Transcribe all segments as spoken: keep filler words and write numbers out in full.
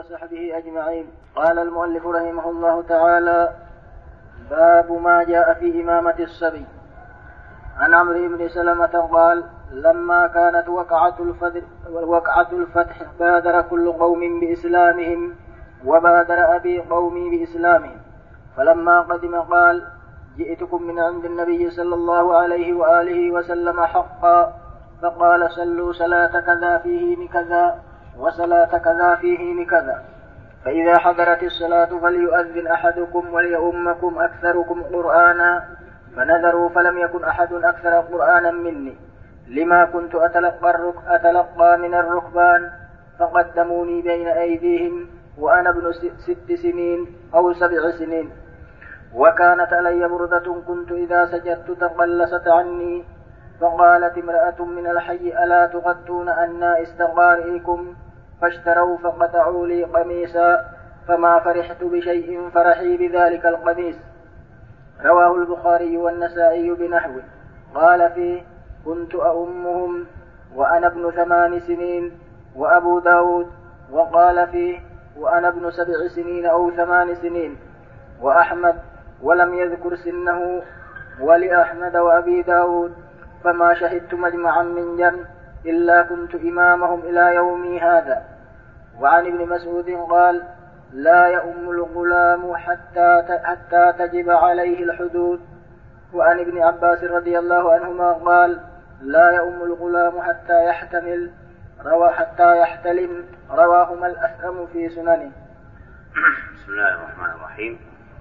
وصحبه أجمعين. قال المؤلف رحمه الله تعالى: باب ما جاء في إمامة الصبي. عن عمرو بن سلمة قال: لما كانت وقعة الفتح, وقعة الفتح بادر كل قوم بإسلامهم، وبادر أبي قومي بإسلامهم. فلما قدم قال: جئتكم من عند النبي صلى الله عليه وآله وسلم حقا، فقال: صلوا صلاة كذا فيه كذا، وصلاة كذا فيه كذا، فإذا حضرت الصلاة فليؤذن أحدكم وليؤمكم أكثركم قرآنا. فنذروا فلم يكن أحد أكثر قرآنا مني، لما كنت أتلقى, أتلقى من الركبان، فقدموني بين أيديهم وأنا ابن ست سنين أو سبع سنين. وكانت علي بردة كنت إذا سجدت تقلست عني. فقالت امرأة من الحي: ألا تغطون أنا استقارئكم؟ فاشتروا فقطعوا لي قميصا، فما فرحت بشيء فرحي بذلك القميص. رواه البخاري والنسائي بنحوه. قال فيه: كنت أؤمهم وأنا ابن ثمان سنين. وأبو داود وقال فيه: وأنا ابن سبع سنين أو ثمان سنين. وأحمد ولم يذكر سنه، ولأحمد وأبي داود: فما شهدت مجمعا من جمع إلا كنت إمامهم إلى يومي هذا. وعن ابن مسعود قال: لا يؤم الغلام حتى حتى تجب عليه الحدود. وعن ابن عباس رضي الله عنهما قال: لا يؤم الغلام حتى يحتمل روى حتى يحتلم. رواهما الأثم في سننه. بسم الله الرحمن الرحيم.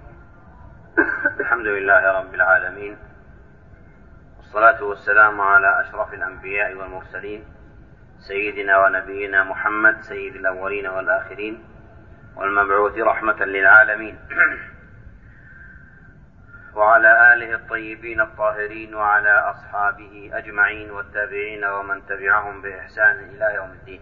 الحمد لله رب العالمين، والصلاة والسلام على أشرف الأنبياء والمرسلين، سيدنا ونبينا محمد سيد الأولين والآخرين، والمبعوث رحمة للعالمين، وعلى آله الطيبين الطاهرين، وعلى أصحابه أجمعين، والتابعين ومن تبعهم بإحسان إلى يوم الدين.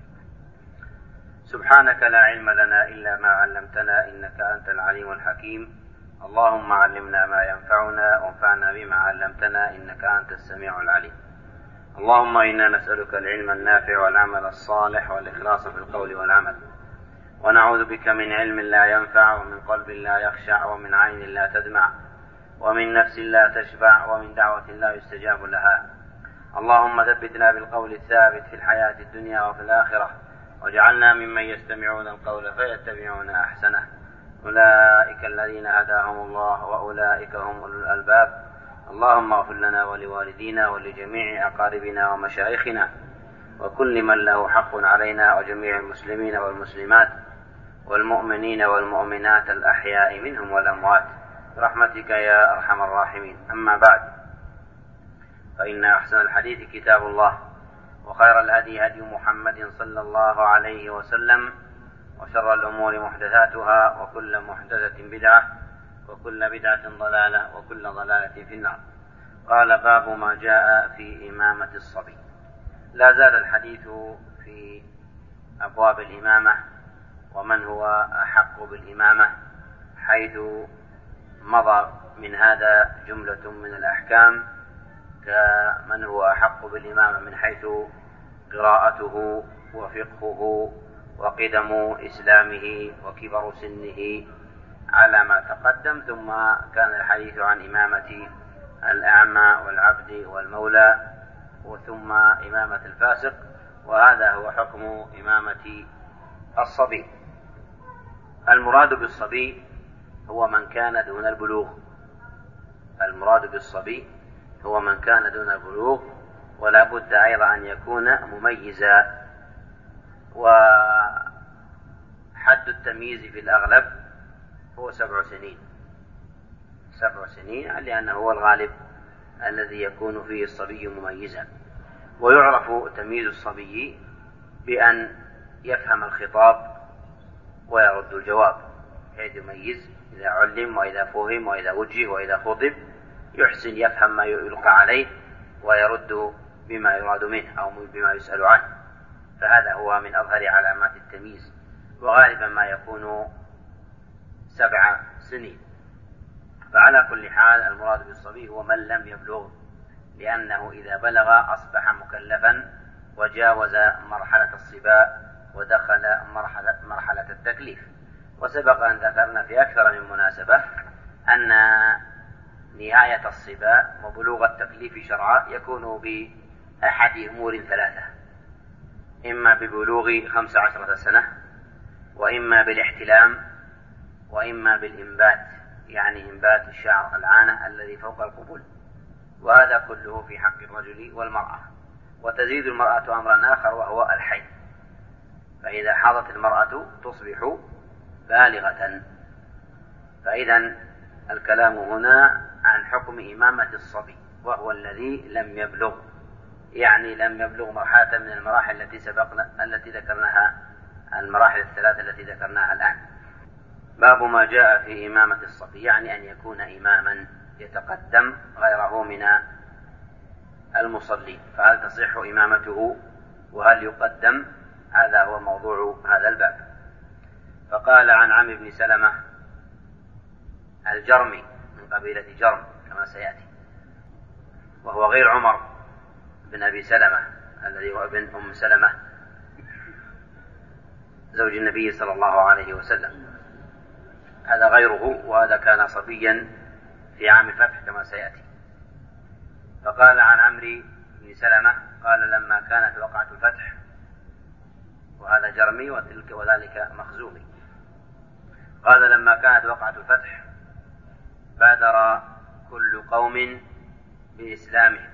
سبحانك لا علم لنا إلا ما علمتنا، إنك أنت العليم الحكيم. اللهم علمنا ما ينفعنا، وانفعنا بما علمتنا، إنك أنت السميع العليم. اللهم إنا نسألك العلم النافع والعمل الصالح والإخلاص في القول والعمل، ونعوذ بك من علم لا ينفع، ومن قلب لا يخشع، ومن عين لا تدمع، ومن نفس لا تشبع، ومن دعوة لا يستجاب لها. اللهم ثبتنا بالقول الثابت في الحياة الدنيا وفي الآخرة، واجعلنا ممن يستمعون القول فيتبعون أحسنه. أولئك الذين هداهم الله، وأولئك هم أولو الألباب. اللهم اغفر لنا ولوالدينا ولجميع أقاربنا ومشايخنا، وكل من له حق علينا، وجميع المسلمين والمسلمات، والمؤمنين والمؤمنات الأحياء منهم والأموات، برحمتك يا أرحم الراحمين. أما بعد، فإن أحسن الحديث كتاب الله، وخير الهدي هدي محمد صلى الله عليه وسلم، وشر الأمور محدثاتها، وكل محدثة بدعة، وكل بدعة ضلالة، وكل ضلالة في النار. قال: باب ما جاء في إمامة الصبي. لا زال الحديث في أبواب الإمامة، ومن هو أحق بالإمامة، حيث مضى من هذا جملة من الأحكام، كمن هو أحق بالإمامة من حيث قراءته وفقهه وقدم إسلامه وكبر سنه على ما تقدم. ثم كان الحديث عن إمامة الأعمى والعبد والمولى، وثم إمامة الفاسق، وهذا هو حكم إمامة الصبي. المراد بالصبي هو من كان دون البلوغ. المراد بالصبي هو من كان دون البلوغ، ولا بد أيضا أن يكون مميزا. وحد التمييز في الأغلب هو سبع سنين. سبع سنين لأنه هو الغالب الذي يكون فيه الصبي مميزا. ويعرف تمييز الصبي بأن يفهم الخطاب ويرد الجواب، حيث يميز إذا علم وإذا فهم وإذا وجه وإذا خطب، يحسن يفهم ما يلقى عليه ويرد بما يراد منه أو بما يسأل عنه. فهذا هو من أظهر علامات التمييز، وغالبا ما يكون سبع سنين. فعلى كل حال المراد بالصبي هو من لم يبلغ، لأنه إذا بلغ أصبح مكلفا وجاوز مرحلة الصبا ودخل مرحلة, مرحلة التكليف. وسبق أن ذكرنا في أكثر من مناسبة أن نهاية الصبا وبلوغ التكليف شرعا يكون بأحد أمور ثلاثة: إما ببلوغ خمس عشرة سنة، وإما بالاحتلام، وإما بالإنبات، يعني إنبات الشعر العانة الذي فوق القبول. وهذا كله في حق الرجل والمرأة. وتزيد المرأة أمرا آخر وهو الحيض، فإذا حاضت المرأة تصبح بالغة. فإذا الكلام هنا عن حكم إمامة الصبي، وهو الذي لم يبلغ، يعني لم يبلغ مرحلة من المراحل التي سبقنا التي ذكرناها، المراحل الثلاثة التي ذكرناها الآن. باب ما جاء في إمامة الصبي، يعني أن يكون إماما يتقدم غيره من المصلين، فهل تصح إمامته وهل يقدم؟ هذا هو موضوع هذا الباب. فقال عن عمرو بن سلمة الجرمي من قبيلة جرم كما سيأتي، وهو غير عمر بن أبي سلمة الذي هو ابن أم سلمة زوج النبي صلى الله عليه وسلم، هذا غيره، وهذا كان صبيا في عام الفتح كما سيأتي. فقال عن عمرو بن سلمة قال لما كانت وقعة الفتح، وهذا جرمي وتلك وذلك مخزومي، قال لما كانت وقعة الفتح بادر كل قوم بإسلامهم،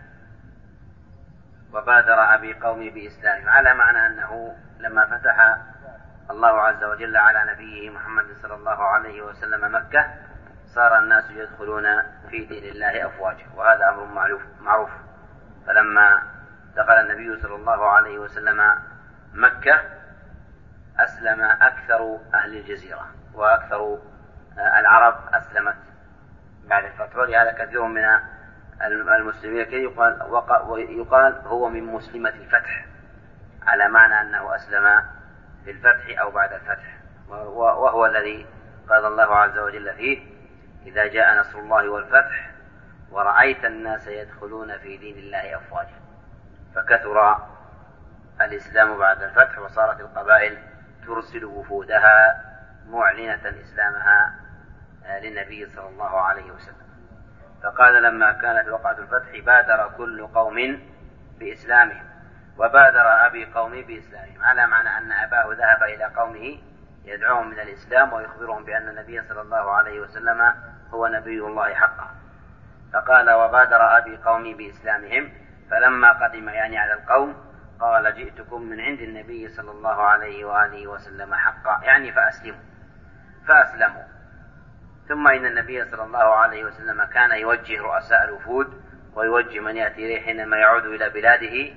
وبادر أبي قومي بإسلامهم، على معنى أنه لما فتح الله عز وجل على نبيه محمد صلى الله عليه وسلم مكة صار الناس يدخلون في دين الله أفواجا، وهذا أمر معروف. فلما دخل النبي صلى الله عليه وسلم مكة أسلم أكثر أهل الجزيرة، وأكثر العرب أسلمت بعد الفتح، ولهذا كثير من المسلمين يقال, يقال هو من مسلمة الفتح، على معنى أنه أسلم في الفتح أو بعد الفتح، وهو الذي قال الله عز وجل فيه: إذا جاء نصر الله والفتح ورأيت الناس يدخلون في دين الله أفواجا. فكثر الإسلام بعد الفتح، وصارت القبائل ترسل وفودها معلنة إسلامها للنبي صلى الله عليه وسلم. فقال لما كانت وقعة الفتح بادر كل قوم بإسلامهم، وبادر أبي قومي بإسلامهم، على معنى أن أباه ذهب إلى قومه يدعوهم من الإسلام ويخبرهم بأن النبي صلى الله عليه وسلم هو نبي الله حقا. فقال وبادر أبي قومي بإسلامهم، فلما قدم يعني على القوم قال جئتكم من عند النبي صلى الله عليه وآله وسلم حقا، يعني فأسلموا فأسلموا. ثم إن النبي صلى الله عليه وسلم كان يوجه رؤساء الوفود ويوجه من يأتي إليه حينما يعود إلى بلاده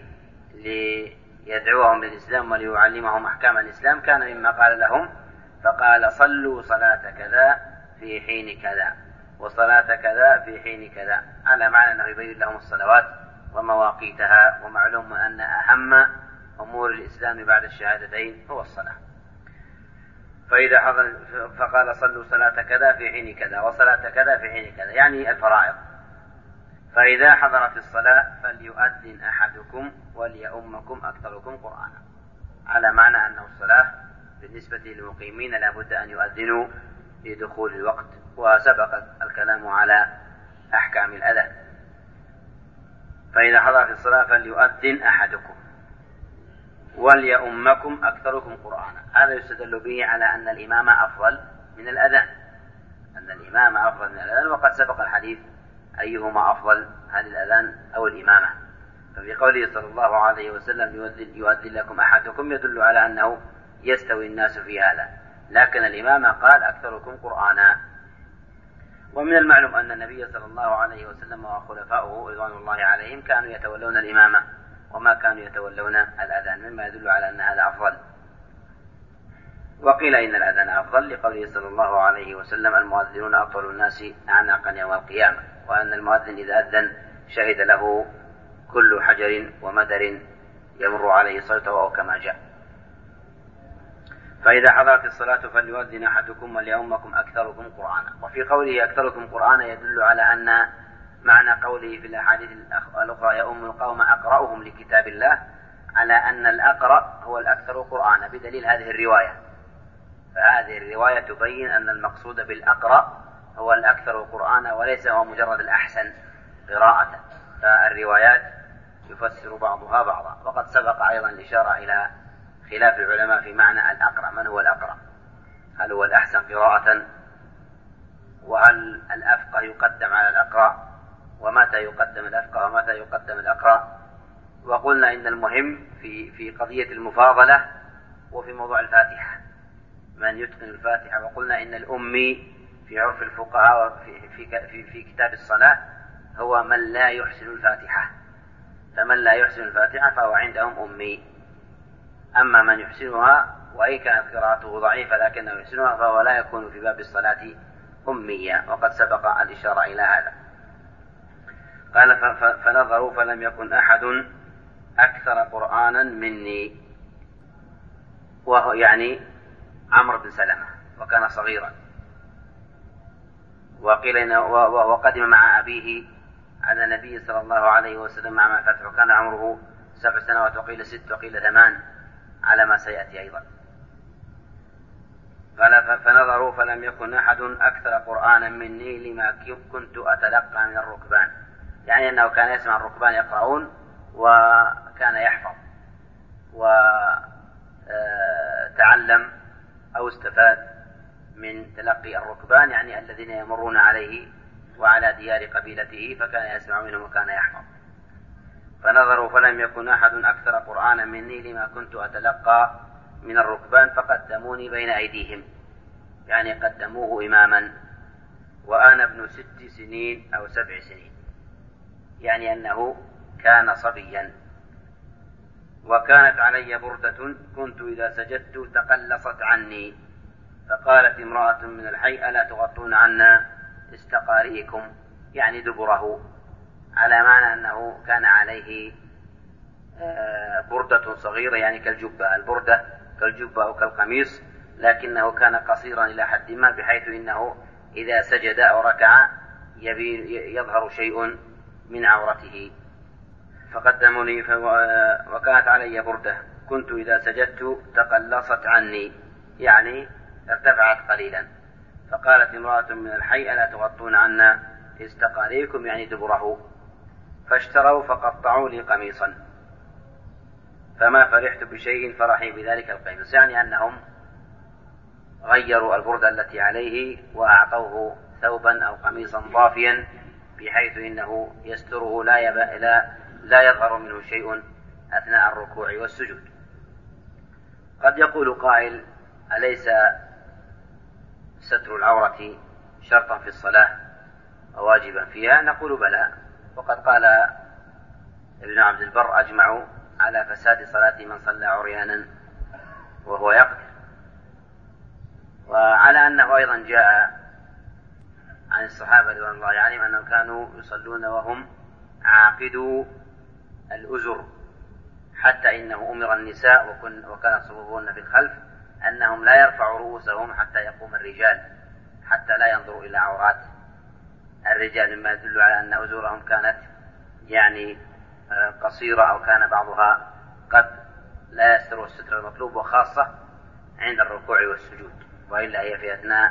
ليدعوهم للإسلام وليعلمهم أحكام الإسلام، كان مما قال لهم فقال صلوا صلاة كذا في حين كذا وصلاة كذا في حين كذا، على معنى أنه يبين لهم الصلوات ومواقيتها. ومعلوم أن أهم أمور الإسلام بعد الشهادتين هو الصلاة. فإذا حضر فقال صلوا صلاة كذا في حين كذا وصلاة كذا في حين كذا، يعني الفرائض. فإذا حضرت الصلاة فليؤذن أحدكم وليؤمكم أكثركم قرآنا، على معنى أنه الصلاة بالنسبة للمقيمين لا بد أن يؤذنوا لدخول الوقت، وسبق الكلام على أحكام الأذان. فإذا حضرت الصلاة فليؤذن أحدكم وليؤمكم أكثركم قرآنا. هذا يستدل به على أن الإمام أفضل من الأذان، أن الإمام أفضل من الأذان، وقد سبق الحديث أيهما أفضل، هل الأذان أو الإمامة. ففي قوله صلى الله عليه وسلم يؤذن, يؤذن لكم أحدكم يدل على أنه يستوي الناس في هذا، لكن الإمامة قال أكثركم قرآنا. ومن المعلوم أن النبي صلى الله عليه وسلم وخلفاؤه رضوان الله عليهم كانوا يتولون الإمامة وما كانوا يتولون الأذان، مما يدل على أن هذا أفضل. وقيل إن الأذان أفضل لقوله صلى الله عليه وسلم المؤذنون أطول الناس أعناقا يوم القيامة، وأن المؤذن إذا أذن شهد له كل حجر ومدر يمر عليه صوته أو كما جاء. فإذا حضرت الصلاة فليؤذن أحدكم وليؤمكم أكثركم قرآنا. وفي قوله أكثركم قرآنا يدل على أن معنى قوله في الأحاديث الأخرى يؤم القوم أقرأهم لكتاب الله على أن الأقرأ هو الأكثر قرآنا، بدليل هذه الرواية. هذه الرواية تبين أن المقصود بالأقرأ هو الأكثر قرآنا وليس هو مجرد الأحسن قراءة، فالروايات يفسر بعضها بعضا. وقد سبق أيضا الإشارة إلى خلاف العلماء في معنى الأقرأ، من هو الأقرأ؟ هل هو الأحسن قراءة؟ وهل الأفقه يقدم على الأقرأ؟ ومتى يقدم الأفقه ومتى يقدم الأقرأ؟ وقلنا إن المهم في في قضية المفاضلة وفي موضوع الفاتحة من يتقن الفاتحة. وقلنا إن الأمي في عرف الفقهاء وفي في في, في كتاب الصلاة هو من لا يحسن الفاتحة، فمن لا يحسن الفاتحة فهو عندهم أمي. أما من يحسنها وإن كانت قراءته ضعيفة لكنه يحسنها فهو لا يكون في باب الصلاة أميا، وقد سبق الإشارة إلى هذا. قال فنظروا فلم يكن أحد أكثر قرآنا مني، وهو يعني عمرو بن سلمة، وكان صغيرا. وقيل إنه وقدم مع أبيه على النبي صلى الله عليه وسلم مع الفتح، وكان عمره سبع سنوات، وقيل ست وقيل ثمان على ما سيأتي أيضا. قال فنظروا فلم يكن أحد أكثر قرآنا مني لما كنت أتلقى من الركبان، يعني أنه كان يسمع الركبان يقرؤون وكان يحفظ وتعلم أو استفاد من تلقي الركبان، يعني الذين يمرون عليه وعلى ديار قبيلته، فكان يسمع منهم وكان يحفظ. فنظروا فلم يكن أحد أكثر قرآنا مني لما كنت أتلقى من الركبان فقدموني بين أيديهم، يعني قدموه إماما وأنا ابن ست سنين أو سبع سنين، يعني أنه كان صبيا. وكانت علي بردة كنت إذا سجدت تقلصت عني، فقالت امرأة من الحي ألا تغطون عنا استقارئكم، يعني دبره، على معنى أنه كان عليه بردة صغيرة يعني كالجبة، البردة كالجبة أو كالقميص، لكنه كان قصيرا إلى حد ما بحيث إنه إذا سجد أو ركع يظهر شيء من عورته. فقدموني وكانت علي بردة كنت إذا سجدت تقلصت عني، يعني ارتفعت قليلا. فقالت امرأة من الحي ألا تغطون عنا استقاريكم، يعني دبره. فاشتروا فقطعوا لي قميصا فما فرحت بشيء فرحي بذلك القميص، يعني أنهم غيروا البردة التي عليه وأعطوه ثوبا أو قميصا ضافيا بحيث إنه يستره لا, يب... لا... لا يظهر منه شيء أثناء الركوع والسجود. قد يقول قائل أليس ستر العورة شرطا في الصلاة وواجبا فيها؟ نقول بلى، وقد قال ابن عبد البر أجمعوا على فساد صلاة من صلى عريانا وهو يقدر. وعلى أنه أيضا جاء عن الصحابة رضوان الله عليهم أنهم كانوا يصلون وهم عاقدوا الأزر، حتى إنه أمر النساء وكن وكانت صفوفهن في الخلف أنهم لا يرفعوا رؤوسهم حتى يقوم الرجال، حتى لا ينظروا إلى عورات الرجال، مما يدل على أن أزورهم كانت يعني قصيرة أو كان بعضها قد لا يستر الستر المطلوب، وخاصة عند الركوع والسجود، وإلا هي في أثناء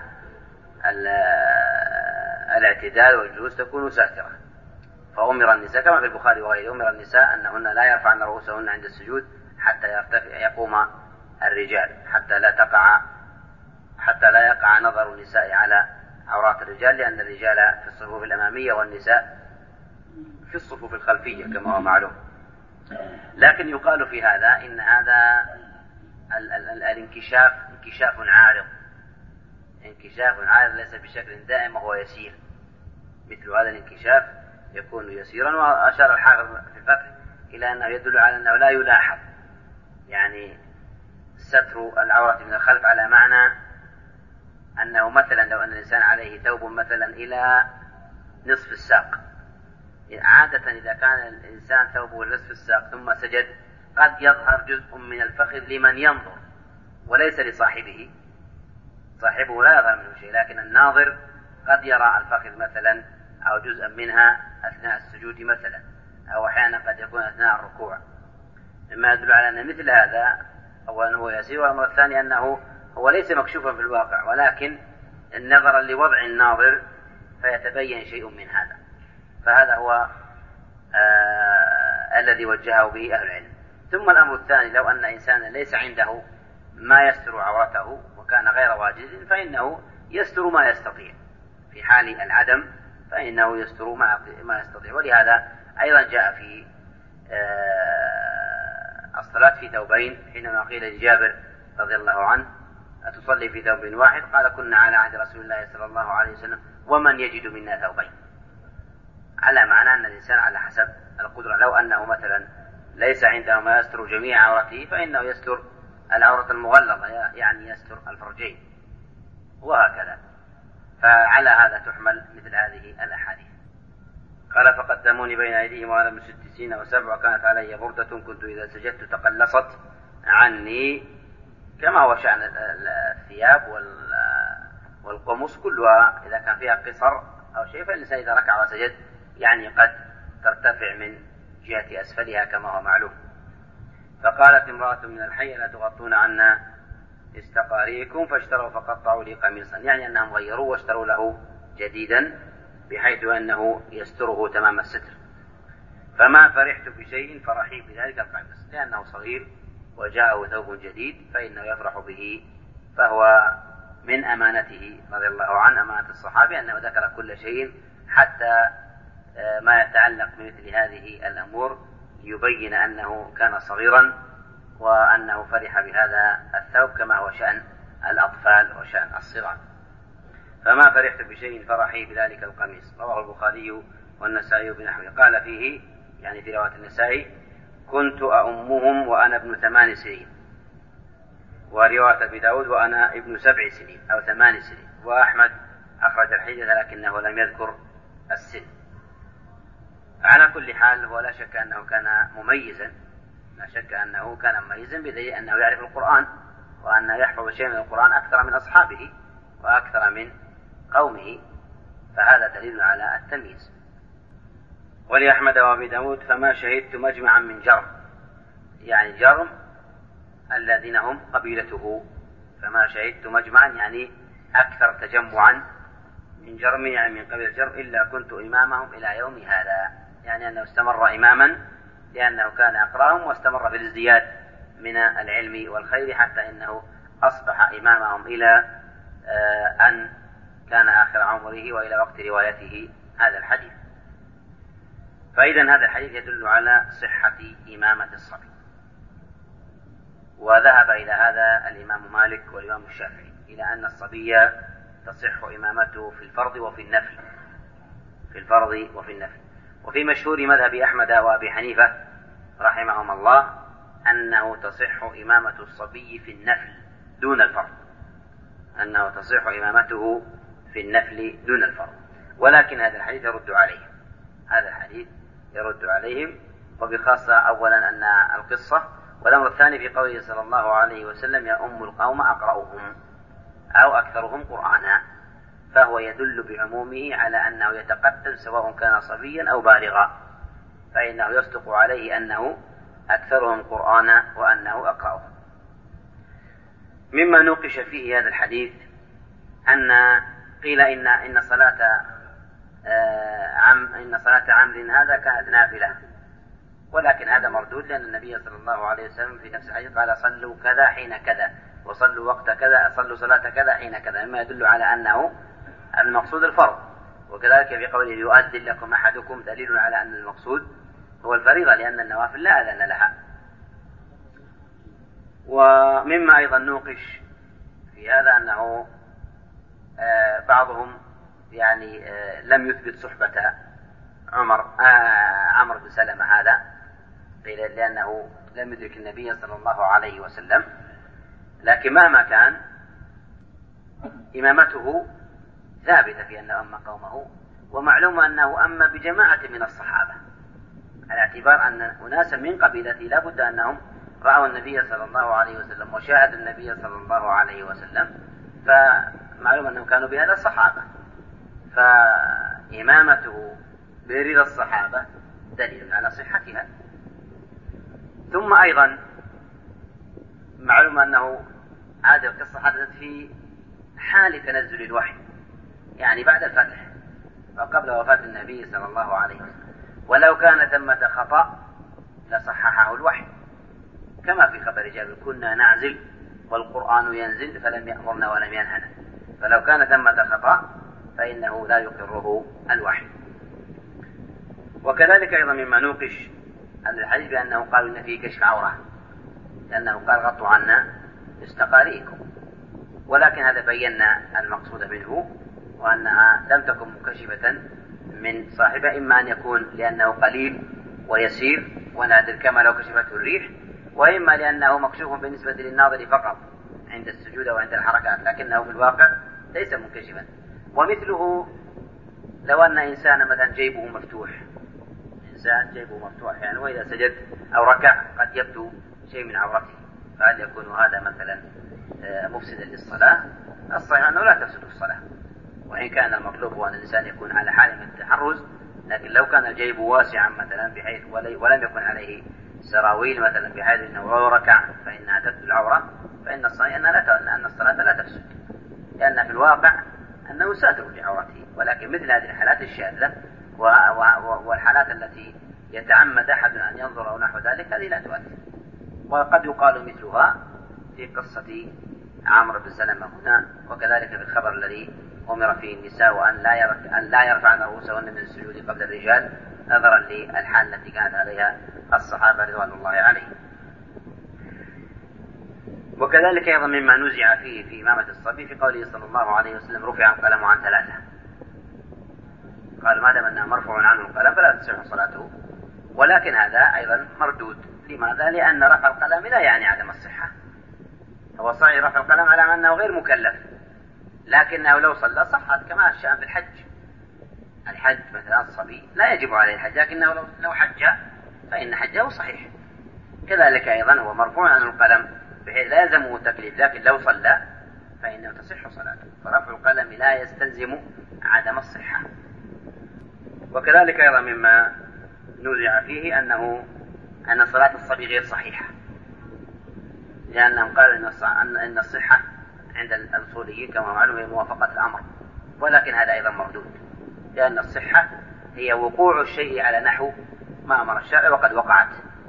الاعتدال والجلوس تكون ساترة. فأمر النساء كما في البخاري وغيره، أمر النساء أنهن لا يرفعن رؤوسهن عند السجود حتى يرتفع يقوم الرجال، حتى لا تقع حتى لا يقع نظر النساء على عورات الرجال، لأن الرجال في الصفوف الأمامية والنساء في الصفوف الخلفية كما هو معلوم. لكن يقال في هذا إن هذا ال- ال- ال- الانكشاف انكشاف عارض، انكشاف عارض ليس بشكل دائم وهو يسير، مثل هذا الانكشاف يكون يسيرا. وأشار الحافظ في الفتح إلى أنه يدل على أنه لا يلاحظ، يعني ستر العورة من الخلف على معنى أنه مثلا لو أن الإنسان عليه ثوب مثلا إلى نصف الساق، عادة إذا كان الإنسان ثوبه نصف الساق ثم سجد قد يظهر جزء من الفخذ لمن ينظر وليس لصاحبه، صاحبه لا يظهر منه شيء، لكن الناظر قد يرى الفخذ مثلا أو جزءا منها أثناء السجود مثلا، أو أحيانا قد يكون أثناء الركوع، مما يدل على أن مثل هذا أولا هو يسير. والأمر الثاني أنه هو ليس مكشوفا في الواقع، ولكن نظرا لوضع الناظر فيتبين شيء من هذا. فهذا هو آه الذي وجهه به أهل العلم. ثم الأمر الثاني، لو أن إنسانا ليس عنده ما يستر عورته وكان غير واجد فإنه يستر ما يستطيع. في حال العدم فإنه يستر ما يستطيع. ولهذا أيضا جاء في آه الصلاة في ثوبين، حينما قيل لجابر رضي الله عنه أتصلي في ثوب واحد؟ قال كنا على عهد رسول الله صلى الله عليه وسلم ومن يجد منا ثوبين، على معنى أن الإنسان على حسب القدرة. لو أنه مثلا ليس عنده ما يستر جميع عورته فإنه يستر العورة المغلظة، يعني يستر الفرجين، وهكذا. فعلى هذا تحمل مثل هذه الأحاديث. قال فقدموني بين أيديهم وأنا من ست سنين وسبع، وكانت علي بردة كنت إذا سجدت تقلصت عني، كما هو شأن الثياب والقمص كلها إذا كان فيها قصر أو شيء، فالإنسان إذا ركع وسجد يعني قد ترتفع من جهة أسفلها كما هو معلوم. فقالت امرأة من الحي لا تغطون عنا استقاريكم، فاشتروا فقطعوا لي قميصا، يعني أنهم غيروا واشتروا له جديدا بحيث أنه يستره تمام الستر. فما فرحت بشيء فرحي بذلك القميص، لأنه صغير وجاءه ثوب جديد فإنه يفرح به، فهو من أمانته رضي الله عنه، أمانة الصحابة، أنه ذكر كل شيء حتى ما يتعلق بمثل هذه الأمور ليبين أنه كان صغيرا وأنه فرح بهذا الثوب كما هو شأن الأطفال وشأن الصغار. فما فرحت بشيء فرحي بذلك القميص. رواه البخاري والنسائي بنحوه. قال فيه يعني في رواية النسائي كنت أؤمهم وأنا ابن ثمان سنين، ورواية أبي داود وأنا ابن سبع سنين أو ثمان سنين. وأحمد أخرج الحديث لكنه لم يذكر السن. على كل حال هو لا شك أنه كان مميزا، لا شك أنه كان مميزا بدليل أنه يعرف القرآن، وأنه يحفظ شيء من القرآن أكثر من أصحابه وأكثر من قومه، فهذا دليل على التمييز. ولأحمد وأبي داود فما شهدت مجمعا من جرم، يعني جرم الذين هم قبيلته، فما شهدت مجمعا يعني أكثر تجمعا من جرم يعني من قبيلة جرم إلا كنت إمامهم إلى يوم هذا، يعني أنه استمر إماما لأنه كان أقراهم واستمر في الازدياد من العلم والخير حتى إنه أصبح إمامهم إلى أن كان آخر عمره وإلى وقت روايته هذا الحديث. فإذا هذا الحديث يدل على صحة إمامة الصبي. وذهب إلى هذا الإمام مالك والإمام الشافعي إلى أن الصبي تصح إمامته في الفرض وفي النفل، في الفرض وفي النفل. وفي مشهور مذهب أحمد وأبي حنيفة رحمهم الله أنه تصح إمامة الصبي في النفل دون الفرض، أنه تصح إمامته في النفل دون الفرض. ولكن هذا الحديث يرد عليهم، هذا الحديث يرد عليهم، وبخاصة أولا أن القصة. والأمر الثاني في قوله صلى الله عليه وسلم يا أم القوم أقرأهم أو أكثرهم قرآنا، فهو يدل بعمومه على أنه يتقدم سواء كان صبيا أو بالغا، فإنه يصدق عليه أنه أكثرهم قرآنا وأنه أقرأهم. مما نوقش فيه هذا الحديث أن قيل إن إن صلاة عم إن صلاة عمرو هذا كانت نافلة، ولكن هذا مردود لأن النبي صلى الله عليه وسلم في نفس الحديث قال صلوا كذا حين كذا وصلوا وقت كذا، صلوا صلاة كذا حين كذا، مما يدل على أنه المقصود الفرض. وكذلك في قوله يؤذن لكم أحدكم دليل على أن المقصود هو الفريضة، لأن النوافل لا أذن لها. ومما أيضا نوقش في هذا أنه آه بعضهم يعني آه لم يثبت صحبة عمر آه عمرو بن سلمة هذا، لأنه لم يدرك النبي صلى الله عليه وسلم، لكن مهما كان إمامته ثابتة في أنه أم قومه، ومعلوم أنه أم بجماعة من الصحابة، على اعتبار أن أناسا من قبيلته لا بد أنهم رأوا النبي صلى الله عليه وسلم وشاهدوا النبي صلى الله عليه وسلم، فمعلوم أنهم كانوا بهذا الصحابة، فإمامته برضا الصحابة دليل على صحتها. ثم أيضا معلوم أنه هذه القصة حدثت في حال تنزل الوحي، يعني بعد الفتح وقبل وفاة النبي صلى الله عليه وسلم. ولو كان ثمة خطأ لصححه الوحي، كما في خبر جابر: كنا نعزل والقرآن ينزل فلم يأمرنا ولم ينهنا. فلو كان ثمة خطأ فإنه لا يقره الوحي. وكذلك أيضا مما نوقش هذا الحديث بأنه قالوا إن فيه كشف عورة، لأنه قال: غطوا عنا استقارئكم. ولكن هذا بينا المقصود منه، وأنها لم تكن مكشفة من صاحبه، إما أن يكون لأنه قليل ويسير ونادر كما لو كشفته الريح، وإما لأنه مكشوف بالنسبة للناظر فقط عند السجود وعند الحركات، لكنه في الواقع ليس منكشفا. ومثله لو أن إنسان مثلا جيبه مفتوح، إنسان جيبه مفتوح يعني وإذا سجد أو ركع قد يبدو شيء من عورته، فهل يكون هذا مثلا مفسدا للصلاة؟ الصحيح أنه لا تفسد الصلاة، وإن كان المطلوب هو أن الإنسان يكون على حال من التحرز. لكن لو كان الجيب واسعا مثلا بحيث ولم يكن عليه سراويل مثلا بحيث أنه لو ركع فإنها تبدو العورة، فإن الصحيح أن الصلاة لا تفسد، لأن في الواقع أنه ساتر لعورته. ولكن مثل هذه الحالات الشاذة والحالات التي يتعمد أحد أن ينظر أو نحو ذلك هذه لا تؤثر. وقد يقال مثلها في قصة عمرو بن سلمة هنا، وكذلك في الخبر الذي أمر فيه النساء وأن لا يرفع أن لا يرفعن رؤوسهن من السجود قبل الرجال، نظرا للحال التي كانت عليها الصحابة رضوان الله عليهم. وكذلك أيضا مما نزع فيه في إمامة الصبي في قوله صلى الله عليه وسلم: رفع القلم عن ثلاثة. قال: ما دام أنه مرفوع عنه القلم فلا تصح صلاته. ولكن هذا أيضا مردود. لماذا؟ لأن رفع القلم لا يعني عدم الصحة. هو صحيح رفع القلم على أنه غير مكلف، لكنه لو صلى صحت، كما الشأن في الحج. الحج مثلا الصبي لا يجب عليه الحج، لكنه لو حج فإن حجه صحيح. كذلك أيضا هو مرفوع عن القلم بحيث لا يلزمه التكليف، لكن لو صلى فإنه تصح صلاته. فرفع القلم لا يستلزم عدم الصحة. وكذلك أيضا مما نزع فيه أنه أن صلاة الصبي غير صحيحة، لأنهم قالوا أن الصحة عند الأصوليين كما معلوم هي موافقة الأمر، ولكن هذا أيضا مردود، لأن الصحة هي وقوع الشيء على نحو ما أمر الشارع وقد وقعت.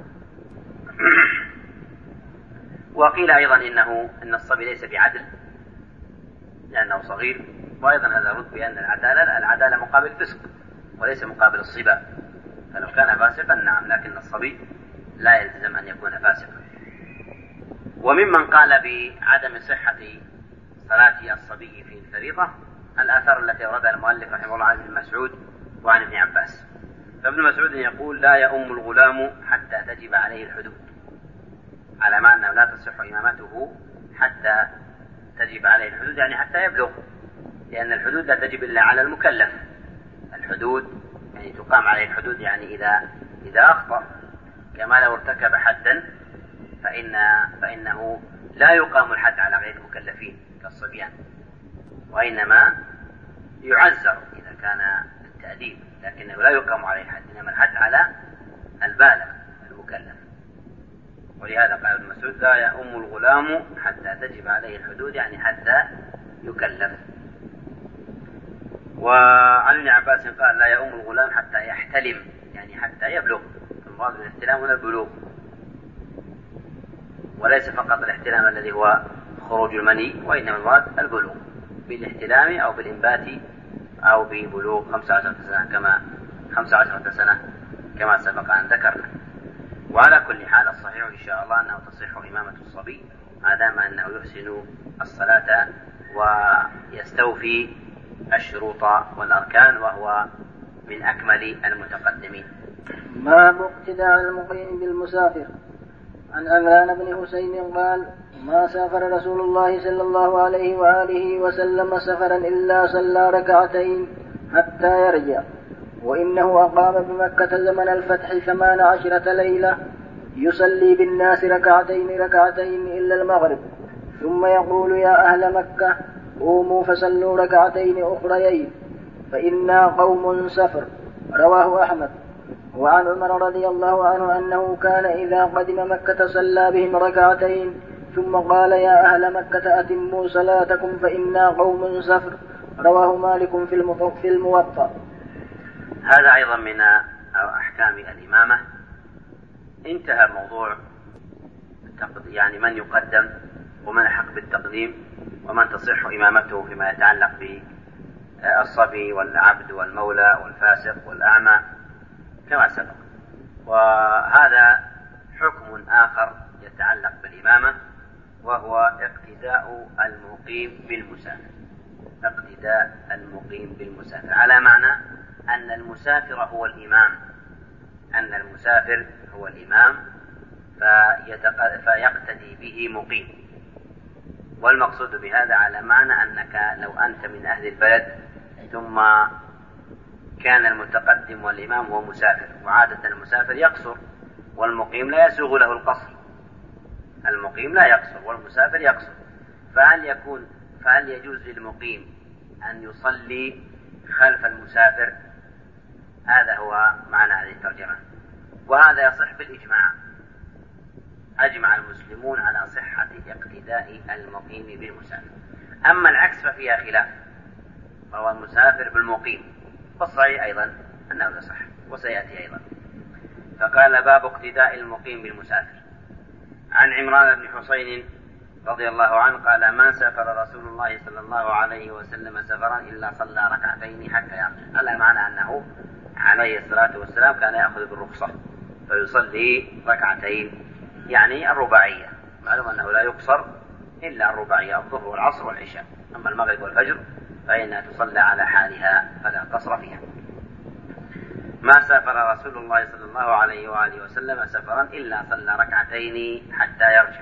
وقيل أيضا إنه إن الصبي ليس بعدل لأنه صغير، وأيضا هذا رد بأن العدالة العدالة مقابل الفسق وليس مقابل الصبا، فلو كان فاسقا نعم، لكن الصبي لا يلزم أن يكون فاسقا. وممن قال بعدم صحة صلاة الصبي في الفريضة الآثار التي أوردها المؤلف رحمه الله عن ابن مسعود وعن ابن عباس. فابن مسعود يقول: لا يؤم الغلام حتى تجب عليه الحدود، على ما أنه لا تصح إمامته حتى تجب عليه الحدود، يعني حتى يبلغ، لأن الحدود لا تجب إلا على المكلف. الحدود يعني تقام عليه الحدود يعني إذا إذا أخطأ، كما لو ارتكب حدا فإن فإنه لا يقام الحد على غير المكلفين كالصبيان، وإنما يعزر إذا كان التأديب، لكنه لا يقام عليه الحد، إنما الحد على البالغ المكلف. ولهذا قال ابن مسعود: لا يؤم الغلام حتى تجب عليه الحدود، يعني حتى يكلف. وعن ابن عباس قال: لا يؤم الغلام حتى يحتلم، يعني حتى يبلغ. المراد بالاحتلام هنا البلوغ، وليس فقط الاحتلام الذي هو خروج المني، وإنما المراد البلوغ بالاحتلام أو بالإنبات أو ببلوغ خمس عشرة سنة كما خمس عشرة سنة كما سبق أن ذكرنا. وعلى كل حال الصحيح إن شاء الله أنه تصح إمامة الصبي ما دام أنه يحسن الصلاة ويستوفي الشروط والأركان، وهو من أكمل المتقدمين. باب اقتداء المقيم بالمسافر. عن عمران بن حسين قال: ما سافر رسول الله صلى الله عليه وآله وسلم سفرا إلا صلى ركعتين حتى يرجع، وإنه أقام بمكة زمن الفتح ثمان عشرة ليلة يصلي بالناس ركعتين ركعتين إلا المغرب، ثم يقول: يا أهل مكة قوموا فصلوا ركعتين أخريين فإنا قوم سفر. رواه أحمد. وعن عمر رضي الله عنه أنه كان إذا قدم مكة صلى بهم ركعتين ثم قال يا أهل مكة أتموا صلاتكم فإنا قوم سفر. رواه مالك في الموطأ. هذا أيضا من أحكام الإمامة. انتهى موضوع يعني من يقدم ومن حق بالتقديم ومن تصح إمامته فيما يتعلق بالصبي والعبد والمولى والفاسق والأعمى كما سبق. وهذا حكم آخر يتعلق بالإمامة وهو اقتداء المقيم بالمسافر. اقتداء المقيم بالمسافر على معنى أن المسافر هو الإمام أن المسافر هو الإمام فيقتدي به مقيم. والمقصود بهذا على معنى أنك لو أنت من أهل البلد ثم كان المتقدم والإمام هو مسافر، وعادة المسافر يقصر والمقيم لا يسوغ له القصر، المقيم لا يقصر والمسافر يقصر، فهل يكون فهل يجوز للمقيم أن يصلي خلف المسافر؟ هذا هو معنى هذه الترجمة، وهذا يصح بالإجماع. أجمع المسلمون على صحة اقتداء المقيم بالمسافر. أما العكس ففيها خلاف، وهو المسافر بالمقيم، والصحيح أيضا أنه يصح وسيأتي أيضا. فقال باب اقتداء المقيم بالمسافر. عن عمران بن حسين رضي الله عنه قال ما سافر رسول الله صلى الله عليه وسلم سفرا إلا صلى ركعتين حتى يرجع، على معنى أنه عليه الصلاة والسلام كان يأخذ بالرخصة فيصلي ركعتين يعني الرباعية. معلوم أنه لا يقصر إلا الرباعية، الظهر والعصر والعشاء. أما المغرب والفجر فإنها تصلى على حالها فلا قصر فيها. ما سافر رسول الله صلى الله عليه وآله وسلم سفرا إلا صلى ركعتين حتى يرجع،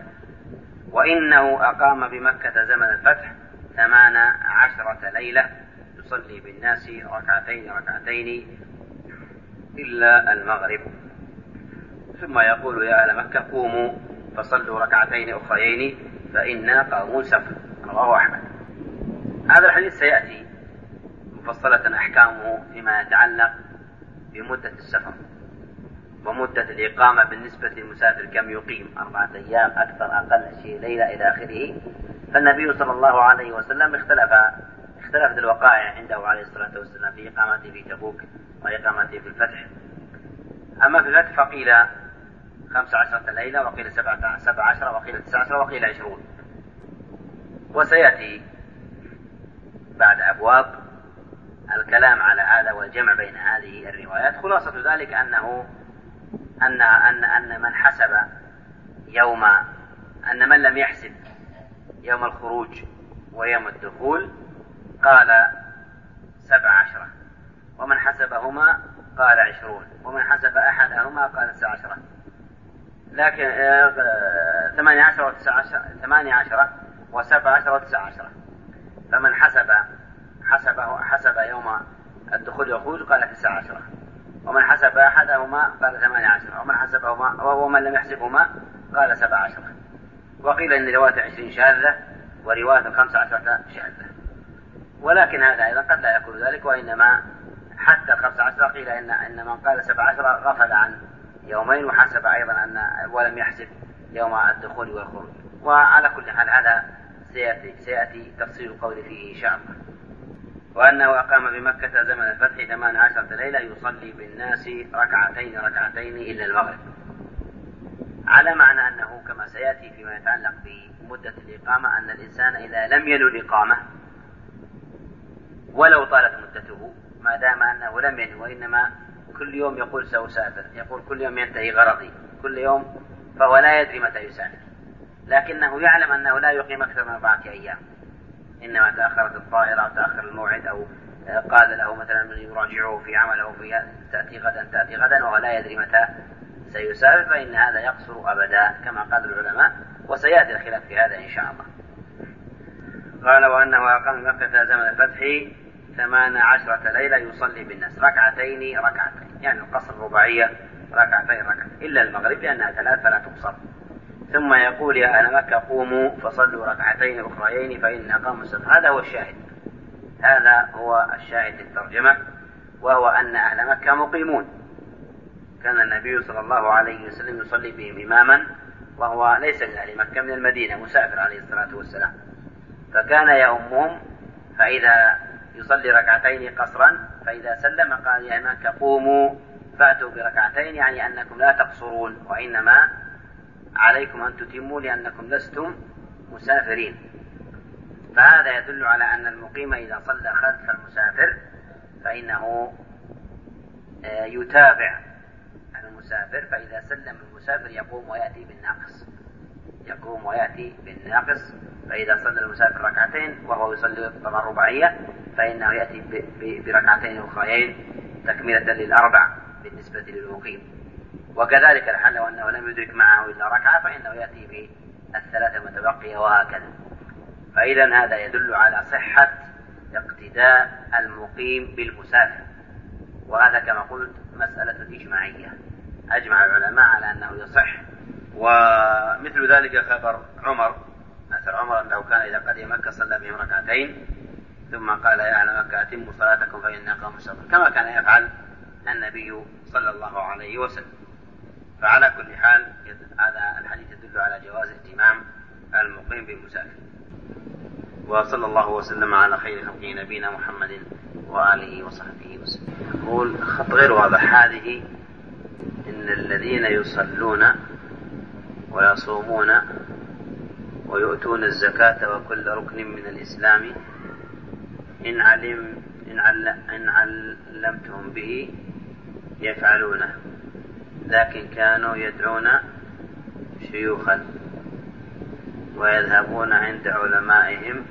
وإنه أقام بمكة زمن الفتح ثمان عشرة ليلة يصلي بالناس ركعتين ركعتين إلا المغرب، ثم يقول يا أهل مكة قوموا فصلوا ركعتين أخريين فإنا قوم سفر. رواه أحمد. هذا الحديث سيأتي مفصلة أحكامه فيما يتعلق بمدة السفر ومدة الإقامة بالنسبة للمسافر، كم يقيم، أربعة أيام أكثر أقل شيء ليلة إلى آخره. فالنبي صلى الله عليه وسلم اختلف اختلفت الوقائع عنده عليه الصلاة والسلام في إقامته في تبوك وإقامته في الفتح. أما في الفتح فقيل خمس عشرة ليلة، وقيل سبعة سبع عشرة، وقيل تسع عشرة، وقيل عشرون. وسيأتي بعد أبواب الكلام على هذا والجمع بين هذه الروايات. خلاصة ذلك أنه أن أن أن من حسب يوم أن من لم يحسب يوم الخروج ويوم الدخول قال سبع عشرة، ومن حسبهما قال عشرون، ومن حسب أحدهما قال تسع عشرة. لكن ثمانية عشرة وتسع عشرة ثمانية عشرة وسبع عشرة وتسع عشرة. فمن حسب حسبه حسب يوم الدخول والخروج قال تسع عشرة، ومن حسب أحدهما قال ثمانية عشرة، ومن حسبهما ومن لم يحسبهما قال سبع عشرة. وقيل إن رواية عشرين شاذة ورواية خمس عشرة شاذة، ولكن هذا أيضا قد لا يكون ذلك، وإنما حتى الخمس عشرة قيل إن إن من قال سبع عشرة غفل عن يومين وحسب أيضا أن ولم يحسب يوم الدخول والخروج. وعلى كل حال هذا سيأتي, سيأتي تفصيل القول فيه إن شاء الله. وأنه أقام بمكة زمن الفتح ثمان عشرة ليلة يصلي بالناس ركعتين ركعتين إلا المغرب، على معنى أنه كما سيأتي فيما يتعلق بمدة الإقامة أن الإنسان إذا لم ينو الإقامة ولو طالت مدته ما دام أنه لم ينو، وإنما كل يوم يقول سأسافر، يقول كل يوم ينتهي غرضي كل يوم، فهو لا يدري متى يسافر، لكنه يعلم أنه لا يقيم أكثر من أربعة أيام، إنما تأخرت الطائرة أو تأخر الموعد أو قال له مثلا من يراجعه في عمله في تأتي غدا تأتي غدا وهو لا يدري متى سيسافر، فإن هذا يقصر أبدا كما قال العلماء، وسيأتي الخلاف في هذا إن شاء الله. قال وأنه أقام مكة زمن الفتح ثمان عشرة ليلة يصلي بالناس ركعتين ركعتين، يعني القصر رباعية ركعتين ركعتين إلا المغرب لأنها ثلاث فلا تقصر. ثم يقول يا أهل مكة قوموا فصلوا ركعتين أخريين فإن أقاموا الصلاة. هذا هو الشاهد، هذا هو الشاهد الترجمة، وهو أن أهل مكة مقيمون، كان النبي صلى الله عليه وسلم يصلي بهم إماما وهو ليس من أهل مكة، من المدينة، مسافر عليه الصلاة والسلام، فكان يؤمهم، فإذا يصلي ركعتين قصرا فإذا سلم قال يا إمامك قوموا فأتوا بركعتين، يعني أنكم لا تقصرون وإنما عليكم أن تتموا لأنكم لستم مسافرين. فهذا يدل على أن المقيم إذا صلى خلف المسافر فإنه يتابع المسافر، فإذا سلم المسافر يقوم ويأتي بالناقص، يقوم ويأتي بالناقص. فإذا صلى المسافر ركعتين وهو يصلي طبعا رباعية فإنه يأتي بركعتين أخريين تكملة للأربع بالنسبة للمقيم. وكذلك الحال لو أنه لم يدرك معه إلا ركعة فإنه يأتي بالثلاثة المتبقية وهكذا. فإذا هذا يدل على صحة اقتداء المقيم بالمسافر، وهذا كما قلت مسألة إجماعية، أجمع العلماء على أنه يصح. ومثل ذلك خبر عمر، أثر عمر أنه كان إذا قدم مكة صلى بهم ركعتين ثم قال يا أهل مكة أتموا صلاتكم فإنها قوم مسافرون، كما كان يفعل النبي صلى الله عليه وسلم. فعلى كل حال هذا الحديث يدل على جواز اهتمام المقيم بالمسافر. وصلى الله وسلم على خير خلقه نبينا محمد وآله وصحبه وسلم. يقول خط غير واضح هذه: إن الذين يصلون ويصومون ويؤتون الزكاة وكل ركن من الإسلام إن علم إن, عل إن علمتهم به يفعلونه، لكن كانوا يدعون شيوخا ويذهبون عند علمائهم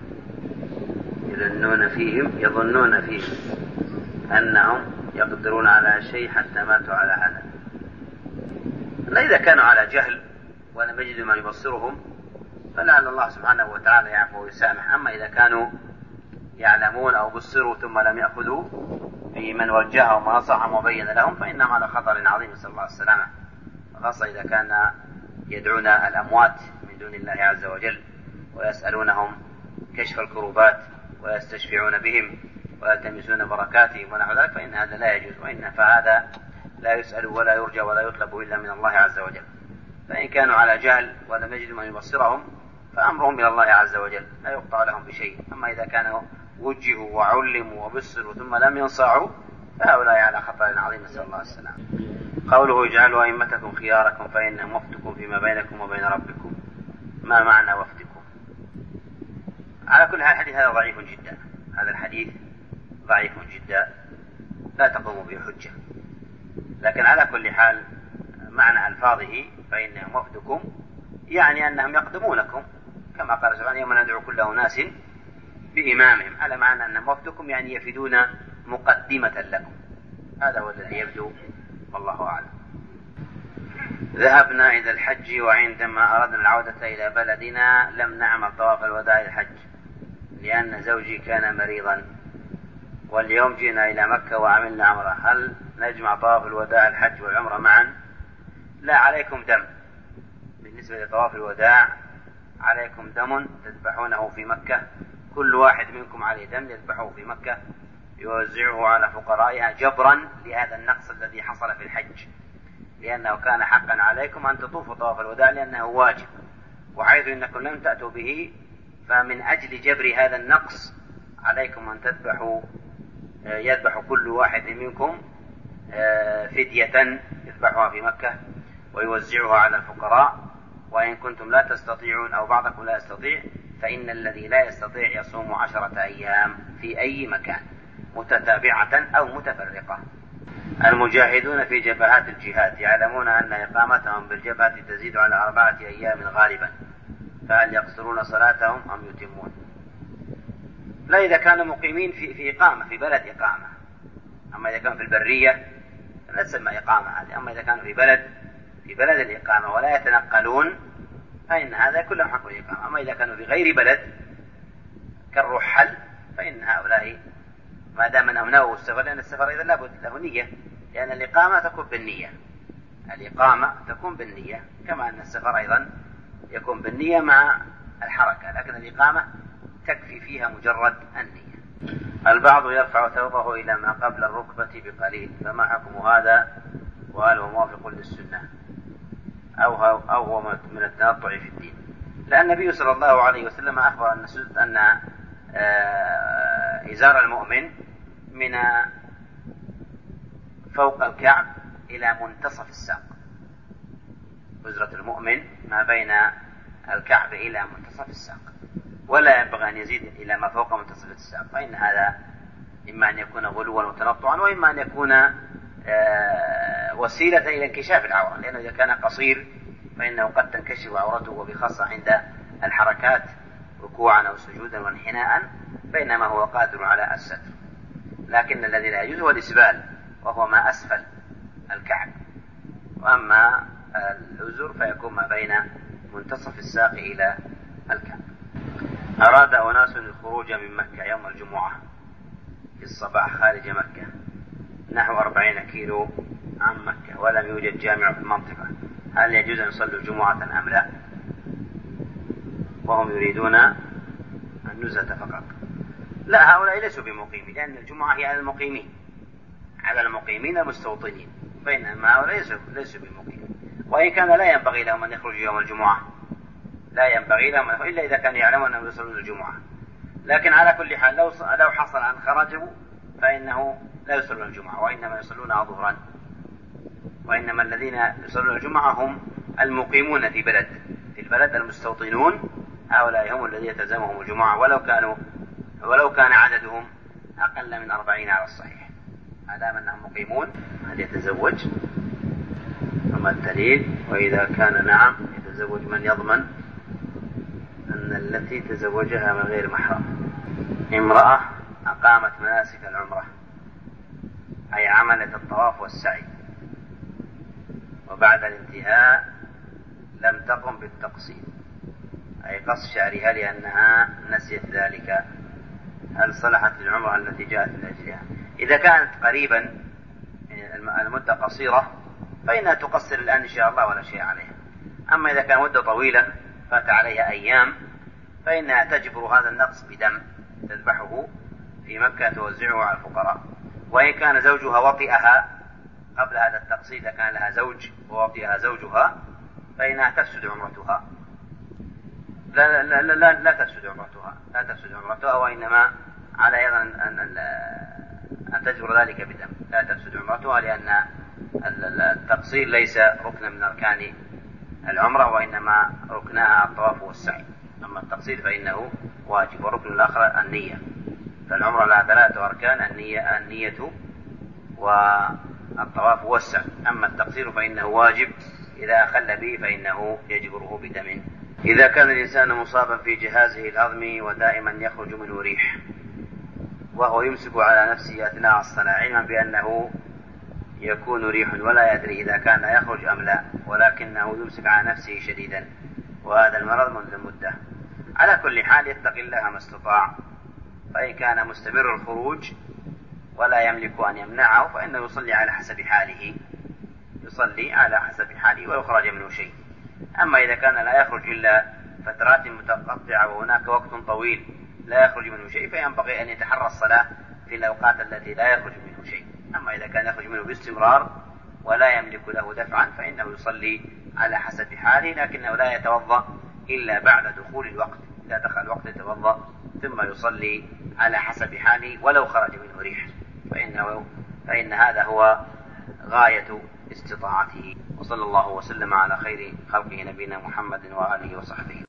يظنون فيهم يظنون فيهم أنهم يقدرون على شيء حتى ماتوا على هذا. إذا كانوا على جهل ولم يجدوا من يبصرهم فلعل الله سبحانه وتعالى يعفو ويسامح. أما إذا كانوا يعلمون أو بصروا ثم لم يأخذوا بمن وجههم ونصحهم وبين لهم فإنهم على خطر عظيم، نسأل الله السلامة، خاصة إذا كان يدعون الأموات من دون الله عز وجل ويسألونهم كشف الكروبات ويستشفعون بهم ويلتمسون بركاتهم ونحو ذلك، فإن هذا لا يجوز، وإن فهذا لا يسأل ولا يرجى ولا يطلب إلا من الله عز وجل. فإن كانوا على جهل ولم يجدوا من يبصرهم فأمرهم إلى الله عز وجل، لا يقطع لهم بشيء. أما إذا كانوا وجهوا وعلموا وبصروا ثم لم ينصعوا فهؤلاء على خطر عظيم، نسأل الله السلامة. قوله اجعلوا أئمتكم خياركم فإنهم وفدكم فيما بينكم وبين ربكم، ما معنى وفدكم؟ على كل حال الحديث هذا ضعيف جدا، هذا الحديث ضعيف جدا لا تقوم به حجة، لكن على كل حال معنى ألفاظه فإنهم وفدكم يعني أنهم يقدمونكم، كما قال سبحانه يوم ندعو كل أناس بإمامهم، على معنى أنهم وفدكم يعني يفدون مقدمة لكم. هذا هو الذي يبدو، والله أعلم. ذهبنا إلى الحج وعندما أردنا العودة إلى بلدنا لم نعمل طواف الوداع للحج لأن زوجي كان مريضا، واليوم جئنا إلى مكة وعملنا عمرة، هل نجمع طواف الوداع الحج والعمرة معا؟ لا، عليكم دم. بالنسبة لطواف الوداع عليكم دم تذبحونه في مكة، كل واحد منكم عليه دم يذبحه في مكة يوزعه على فقرائها جبرا لهذا النقص الذي حصل في الحج، لأنه كان حقا عليكم أن تطوفوا طواف الوداع لأنه واجب، وحيث إنكم لم تأتوا به فمن أجل جبر هذا النقص عليكم أن تذبحوا، يذبح كل واحد منكم فدية يذبحها في مكة ويوزعها على الفقراء. وإن كنتم لا تستطيعون أو بعضكم لا يستطيع فإن الذي لا يستطيع يصوم عشرة أيام في أي مكان متتابعة أو متفرقة. المجاهدون في جبهات الجهاد يعلمون أن إقامتهم بالجبهة تزيد على أربعة أيام غالبا، فهل يقصرون صلاتهم أم يتمون؟ لا، إذا كانوا مقيمين في, في إقامة في بلد إقامة. أما إذا كانوا في البرية لا تسمى إقامة هذه. أما إذا كانوا في بلد في بلد الإقامة ولا يتنقلون فإن هذا كلهم حق الإقامة. أما إذا كانوا في غير بلد كالرحل فإن هؤلاء ما دام أنهم نووا السفر، لأن السفر إذا لابد له نية، لأن الإقامة تكون بالنية، الإقامة تكون بالنية كما أن السفر أيضا يكون بالنية مع الحركة، لكن الإقامة تكفي فيها مجرد النية. البعض يرفع ثوبه إلى ما قبل الركبة بقليل، فما حكم هذا وهل هو موافق للسنة؟ أو أو هو من التنطع في الدين. لأن النبي صلى الله عليه وسلم أخبر أن أن إزار المؤمن من فوق الكعب إلى منتصف الساق. وزرة المؤمن ما بين الكعب إلى منتصف الساق، ولا ينبغي أن يزيد إلى ما فوق منتصف الساق، فإن هذا إما أن يكون غلوا وتنطعا، وإما أن يكون وسيلة إلى انكشاف العورة، لأنه إذا كان قصير فإنه قد تنكشف عورته، وبخاصة عند الحركات ركوعا أو سجودا وانحناء فإنما هو قادر على الستر. لكن الذي لا يجوز هو الإسبال، وهو ما أسفل الكعب. وأما الأزر فيكون ما بين منتصف الساق إلى الكعب. أراد أناس الخروج من مكة يوم الجمعة في الصباح خارج مكة نحو أربعين كيلو عن مكة، ولم يوجد جامع في المنطقة، هل يجوز أن يصلوا الجمعة أم لا؟ وهم يريدون النزهة فقط. لا، هؤلاء ليسوا بمقيمين، لأن الجمعة هي على المقيمين، على المقيمين المستوطنين، بينما هؤلاء ليسوا بمقيمين. وإن كان لا ينبغي لهم أن يخرجوا يوم الجمعة، لا ينبغي لهم إلا إذا كانوا يعلمون أنهم يصلون الجمعة. لكن على كل حال لو لو حصل أن خرجوا فإنه لا يصلون الجمعة، وإنما يصلونها ظهرا. وإنما الذين يصلون الجمعة هم المقيمون في بلد في البلد المستوطنون، هؤلاء هم الذين يتزمهم الجمعة، ولو كانوا ولو كان عددهم أقل من أربعين على الصحيح، ما دام أنهم مقيمون. هل يتزوج؟ أما الدليل وإذا كان نعم يتزوج من يضمن أن التي تزوجها من غير محرم. امرأة أقامت مناسك العمرة، أي عملت الطواف والسعي، وبعد الانتهاء لم تقم بالتقصير، أي قص شعرها لأنها نسيت ذلك، هل صلحت للعمرة التي جاءت من أجلها؟ إذا كانت قريبا المدة قصيرة فإنها تقصر الآن إن شاء الله ولا شيء عليها. أما إذا كان مدة طويلة فات عليها أيام فإنها تجبر هذا النقص بدم تذبحه في مكة توزعه على الفقراء. وإن كان زوجها وطئها قبل هذا التقصير، إذا كان لها زوج ووطئها زوجها فإنها تفسد عمرتها. لا لا لا لا, لا تفسد عمرتها لا تفسد عمرتها وإنما على أيضا أن, أن تجبر ذلك بدم، لا تفسد عمرتها، لأن التقصير ليس ركنا من أركان العمرة، وإنما ركنها الطواف والسعي. أما التقصير فإنه واجب. وركن الآخر النية، فالعمرة لها ثلاثة أركان: النية, النية والطواف والسعي. أما التقصير فإنه واجب، إذا أخل به فإنه يجبره بدم. إذا كان الإنسان مصابا في جهازه الهضمي ودائما يخرج منه ريح، وهو يمسك على نفسه أثناء الصلاة علما بأنه يكون ريح ولا يدري إذا كان يخرج أم لا، ولكنه يمسك على نفسه شديدا، وهذا المرض منذ مدة، على كل حال يتقي الله ما استطاع. فإن كان مستمر الخروج ولا يملك أن يمنعه فإنه يصلي على حسب حاله يصلي على حسب حاله ويخرج منه شيء. أما إذا كان لا يخرج إلا فترات متقطعة وهناك وقت طويل لا يخرج منه شيء، فينبغي أن يتحرى الصلاة في الأوقات التي لا يخرج منه شيء. أما إذا كان يخرج منه باستمرار ولا يملك له دفعا فإنه يصلي على حسب حاله، لكنه لا يتوضأ إلا بعد دخول الوقت. إذا دخل الوقت يتوضأ ثم يصلي على حسب حاله ولو خرج منه ريح، فإنه فإن هذا هو غاية استطاعته. وصلى الله وسلم على خير خلقه نبينا محمد وآله وصحبه.